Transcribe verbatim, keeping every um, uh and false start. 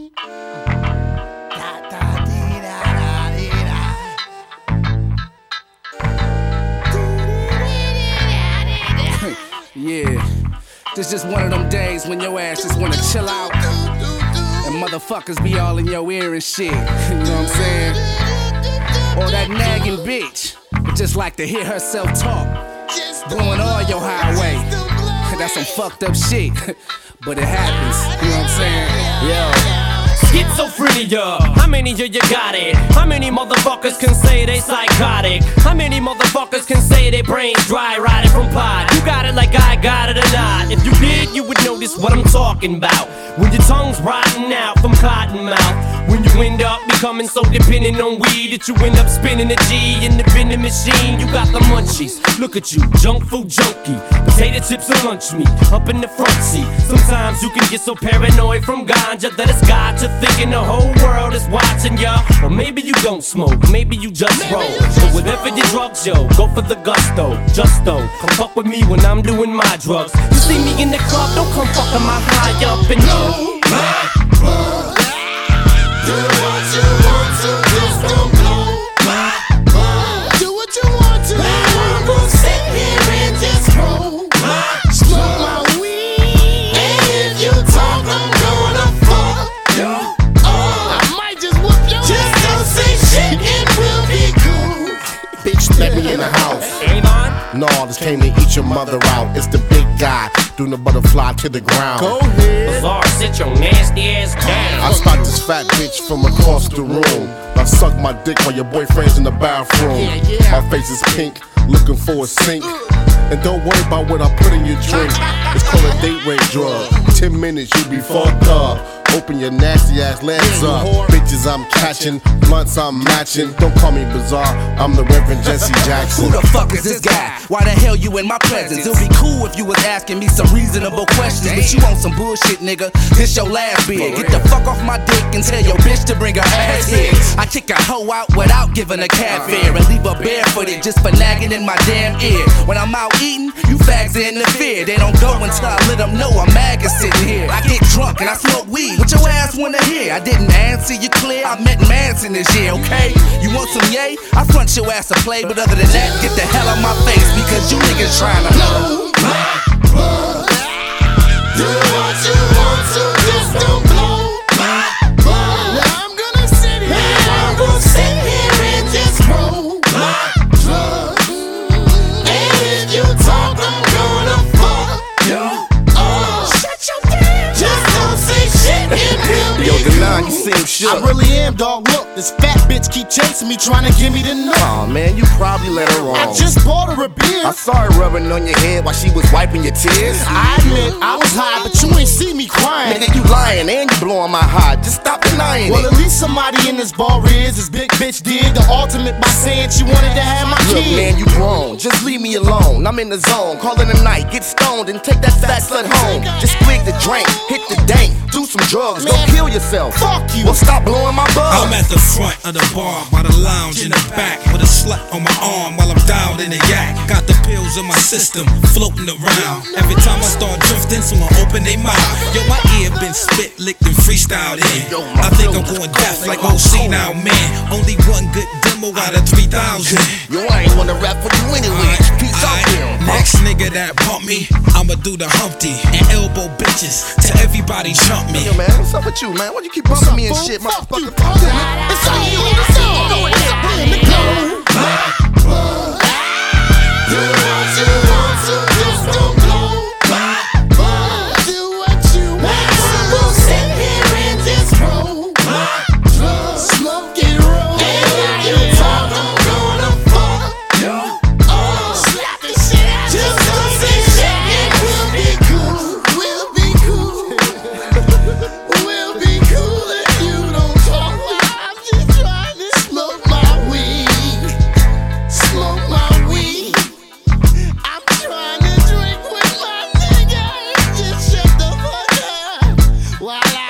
Yeah, this just one of them days when your ass just wanna chill out and motherfuckers be all in your ear and shit. You know what I'm saying? Or that nagging bitch that just like to hear herself talk, blowing all your highway. That's some fucked up shit, but it happens. You know what I'm saying? Yo. Schizophrenia, how many of you got it? How many motherfuckers can say they psychotic? How many motherfuckers can say their brains dry riding from pot? You got it like I got it or not. If you did, you would notice what I'm talking about. When your tongue's rotting out from cotton mouth, when you end up becoming so dependent on weed that you end up spinning a G in the vending machine. You got the munchies, look at you, junk food junkie. Potato chips and lunch meat, up in the front seat. Sometimes you can get so paranoid from ganja that it's got you thinking the whole world is watching ya. Or maybe you don't smoke, maybe you just roll. But whatever your drugs, yo, go for the gusto. Just don't come fuck with me when I'm doing my drugs. You see me in the club, don't come fucking my high up and yo. My bug. Do what you want to, just don't blow my bug. Do what you want to. I'm gonna sit here and just roll my, smoke my weed. And if you talk, I'm gonna fuck you up. I might just whoop your just ass. Don't say shit, it will be cool. Bitch, let me in the house. Avon? No, this came to eat your mother out. It's the big guy doing the butterfly to the ground. Go ahead. Bizarre, sit your nasty ass down. I spot this fat bitch from across the room. I suck my dick while your boyfriend's in the bathroom. Yeah, yeah. My face is pink, looking for a sink. And don't worry about what I put in your drink. It's called a date rape drug. Ten minutes, you be fucked up. Open your nasty ass legs up. Bitches I'm catching, blunts I'm matching. Don't call me bizarre, I'm the Reverend Jesse Jackson. Who the fuck is this guy? Why the hell you in my presence? It'll be cool if you was asking me some reasonable questions, but you want some bullshit, nigga. This your last bid. Get the fuck off my dick and tell your bitch to bring her ass here. I kick a hoe out without giving a cat fare and leave her barefooted just for nagging in my damn ear. When I'm out eating, you fags interfere. They don't go until I let them know I'm maggot sitting here. I get drunk and I smoke weed. What your ass wanna hear? I didn't answer you clear. I met Manson this year, okay? You want some yay? I front your ass to play, but other than that, get the hell out my face because you niggas trying to know my bug. Do what you want to, just don't blow my bug. Now I'm gonna sit here, I'm gonna sit here and just roll my drug. And if you talk, I'm gonna fuck you up. Shut your damn mouth. Just don't say shit, it will be Yo, cool. Denon, you seem shook. I really am, dog. Look, this fat bitch keep chasing me, trying to get me to know. Aw, man, you probably let her wrong. I just bought her a beer. I saw her rubbing on your head while she was wiping your tears. I admit I was high, but you ain't see me crying. Nigga, you lying and you blowing my high. Just stop denying Well, it. at least somebody in this bar is. This big bitch did the ultimate by saying she wanted to have my Look, kid. man, you grown. Just leave me alone. I'm in the zone. Call it a night. Get stoned and take that fat slut home. Just split the drink, hit the dank, do some drugs. Don't Man, kill yourself. fuck you. Well, stop blowing my buzz. I'm at the front of the bar by the lounge in the back with a slut on my arm while I'm down in the yak. Got the pills in my system floating around. Every time I start drifting, someone open their mouth. Yo, my ear been spit, licked, and freestyled in. I think I'm going deaf like O C now, man. Only one good demo out of three thousand. Yo, I ain't wanna rap for you anyway. Peace out here. Next nigga that bump me, I'ma do the Humpty and elbow bitches till everybody jump me. Yo, man, what's up with you, man? Why you keep bumping me and shit, Fuck you, motherfucker? fuck you. It's on you, it's on you. It's on you. Blow my bug. Do what you want to, just don't blow my bug. Do what you want. I'm gonna sit here and just roll my drug. Smoke and roll. And if you talk, I'm gonna fuck you up. Slap the shit out. Just don't say shit, it will be cool. We'll be cool. We'll be cool if you don't talk. I'm just trying to smoke my weed. Smoke my weed. I'm trying to drink with my nigga. Just shut the fuck up while I